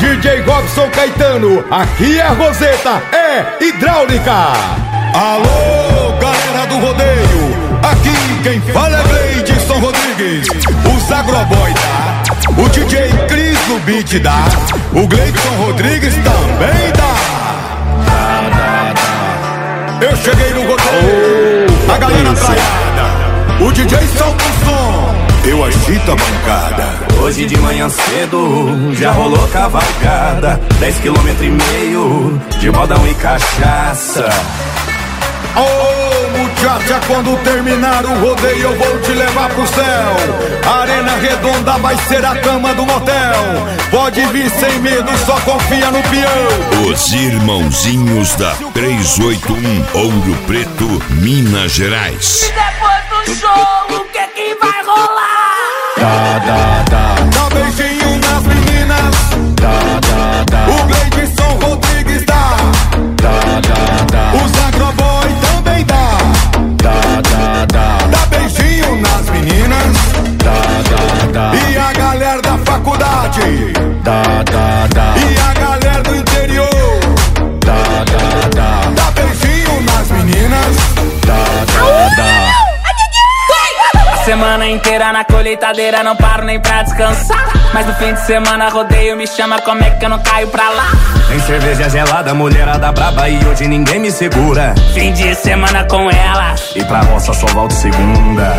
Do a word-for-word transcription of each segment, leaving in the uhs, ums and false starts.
D J Robson Caetano, aqui a Roseta é hidráulica. Alô, galera do rodeio, aqui quem fala é Gleidson Rodrigues, os agroboy dá, o D J Cris no beat dá, o Gleidson Rodrigues também dá. Eu cheguei no rodeio, a galera traiada, o D J solta o som, eu agito a bancada. Hoje de manhã cedo já rolou cavalgada, dez quilômetros e meio de modão e cachaça. Ô oh, muchacha, quando terminar o rodeio eu vou te levar pro céu. A Arena Redonda vai ser a cama do motel. Pode vir sem medo, só confia no peão. Os irmãozinhos da trezentos e oitenta e um, Ouro Preto, Minas Gerais. E depois do show, o que que vai rolar? Dá, dá, dá. Dá beijinho nas meninas. Dá, dá, dá. O Gleidson Rodrigues dá. Dá, dá, dá. Os agroboy também dá. Dá, dá, dá. Dá beijinho nas meninas. Dá, dá, dá. E a galera da faculdade. Dá, dá, dá. E a galera do interior. Dá, dá, dá. Dá beijinho nas meninas. Dá, dá, dá. Semana inteira na colheitadeira, não paro nem pra descansar. Mas no fim de semana rodeio me chama, como é que eu não caio pra lá? Tem cerveja gelada, mulherada braba e hoje ninguém me segura. Fim de semana com ela e pra roça só volto segunda.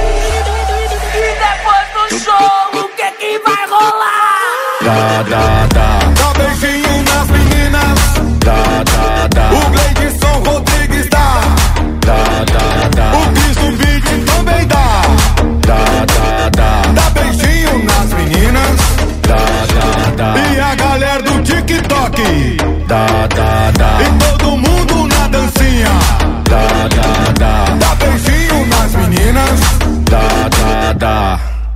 E depois do show, o que que vai rolar? Dá, dá, dá. Dá beijinho nas meninas. Dá, dá, dá. O Gleidson Rodrigues dá. Dá, dá, dá. O Cris do beat também dá. Dá, dá, dá. Dá beijinho nas meninas. Dá, dá, dá. E a galera do TikTok. Dá, dá, dá. E todo mundo na dancinha. Dá, dá, dá. Dá beijinho nas meninas. Dá, dá, dá.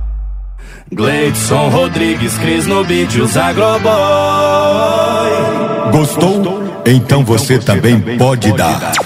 Gleidson Rodrigues, Cris no beat, os agroboy. Gostou? Então você também pode dar.